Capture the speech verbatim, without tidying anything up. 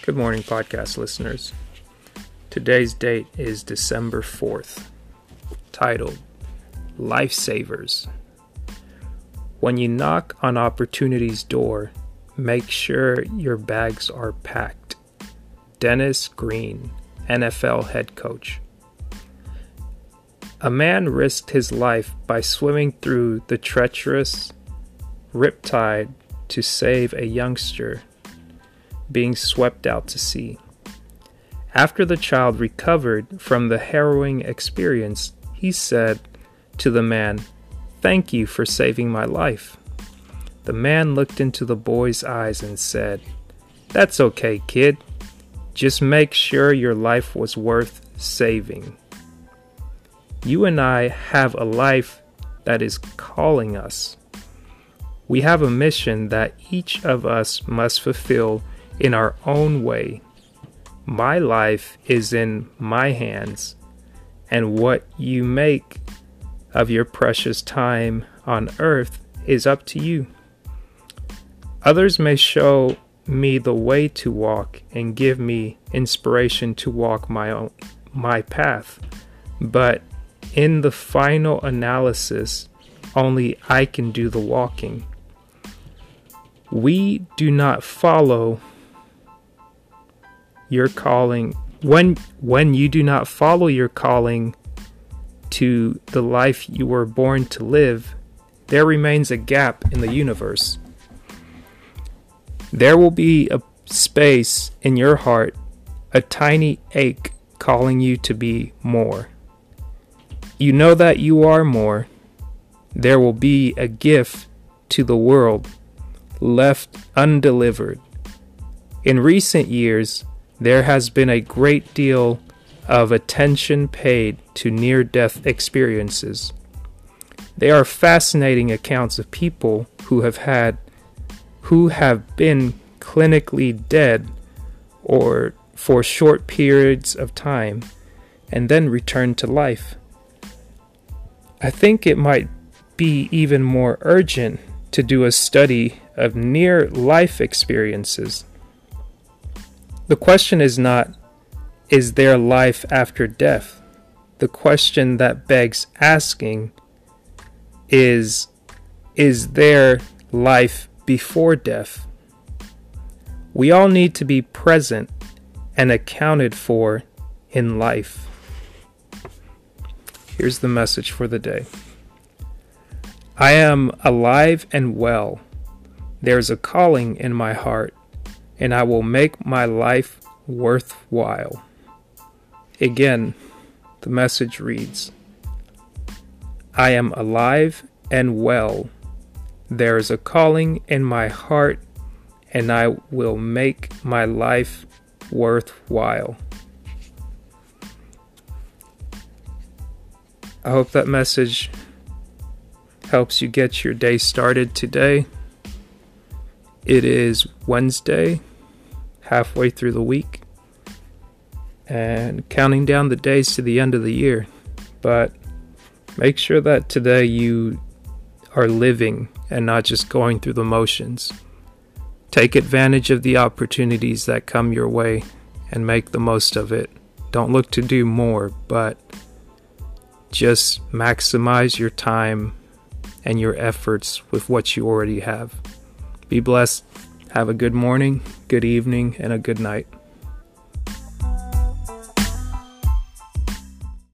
Good morning, podcast listeners. Today's date is December fourth, titled Lifesavers. When you knock on opportunity's door, make sure your bags are packed. Dennis Green, N F L head coach. A man risked his life by swimming through the treacherous riptide to save a youngster being swept out to sea. After the child recovered from the harrowing experience, he said to the man, "Thank you for saving my life." The man looked into the boy's eyes and said, "That's okay, kid. Just make sure your life was worth saving." You and I have a life that is calling us. We have a mission that each of us must fulfill in our own way. My life is in my hands, and what you make of your precious time on earth is up to you. Others may show me the way to walk and give me inspiration to walk my own my path, but in the final analysis, only I can do the walking. We do not follow your calling when when you do not follow your calling to the life you were born to live. There remains a gap in the universe. There will be a space in your heart, a tiny ache calling you to be more. You know that you are more. There will be a gift to the world left undelivered. In recent years, there has been a great deal of attention paid to near-death experiences. They are fascinating accounts of people who have had, who have been clinically dead or for short periods of time and then returned to life. I think it might be even more urgent to do a study of near-life experiences. The question is not, is there life after death? The question that begs asking is, is there life before death? We all need to be present and accounted for in life. Here's the message for the day. I am alive and well. There's a calling in my heart, and I will make my life worthwhile. Again, the message reads, I am alive and well. There is a calling in my heart, and I will make my life worthwhile. I hope that message helps you get your day started today. It is Wednesday, halfway through the week, and counting down the days to the end of the year. But make sure that today you are living and not just going through the motions. Take advantage of the opportunities that come your way and make the most of it. Don't look to do more, but just maximize your time and your efforts with what you already have. Be blessed. Have a good morning, good evening, and a good night.